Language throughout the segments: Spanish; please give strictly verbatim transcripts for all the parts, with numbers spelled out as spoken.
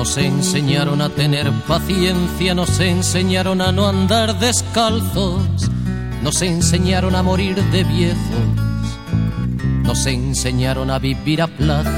Nos enseñaron a tener paciencia, nos enseñaron a no andar descalzos, nos enseñaron a morir de viejos, nos enseñaron a vivir a plazo,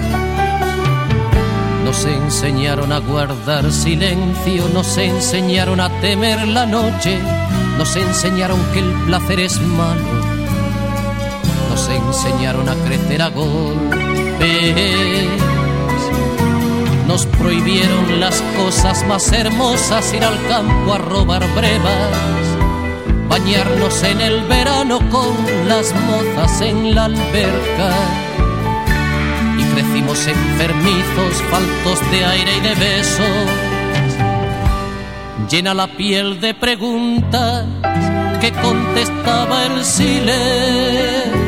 nos enseñaron a guardar silencio, nos enseñaron a temer la noche, nos enseñaron que el placer es malo, nos enseñaron a crecer a golpes. Nos prohibieron las cosas más hermosas, ir al campo a robar brevas, bañarnos en el verano con las mozas en la alberca. Y crecimos enfermizos, faltos de aire y de besos. Llena la piel de preguntas que contestaba el silencio.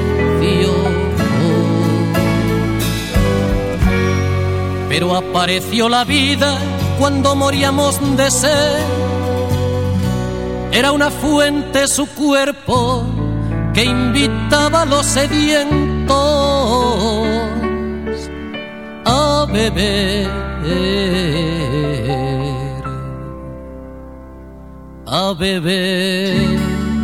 Pero apareció la vida cuando moríamos de sed. Era una fuente su cuerpo que invitaba a los sedientos a beber, a beber.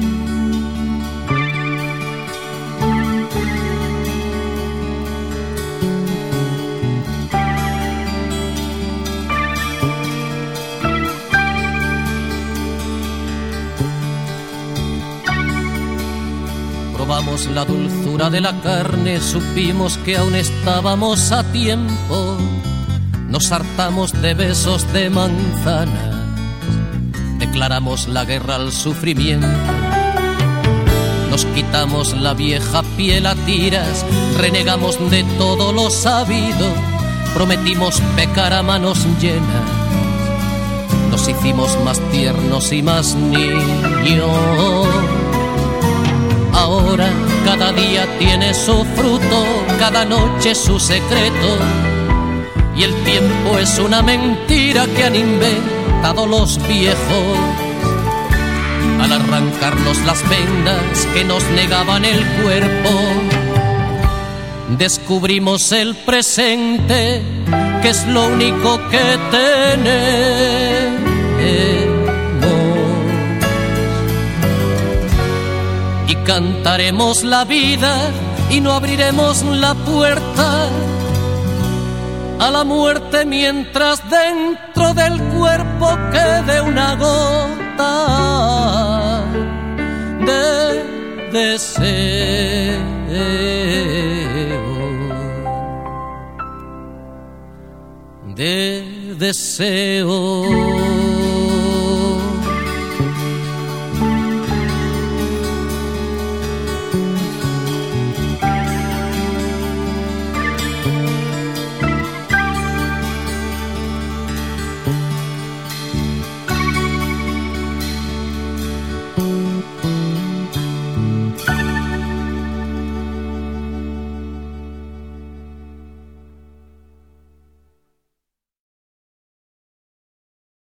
Probamos la dulzura de la carne, supimos que aún estábamos a tiempo. Nos hartamos de besos de manzanas, declaramos la guerra al sufrimiento. Nos quitamos la vieja piel a tiras, renegamos de todo lo sabido, prometimos pecar a manos llenas, nos hicimos más tiernos y más niños. Ahora cada día tiene su fruto, cada noche su secreto, y el tiempo es una mentira que han inventado los viejos al arrancarnos las vendas que nos negaban el cuerpo. Descubrimos el presente, que es lo único que tenemos, y cantaremos la vida y no abriremos la puerta a la muerte mientras dentro del cuerpo quede una gota de deseo, de deseo.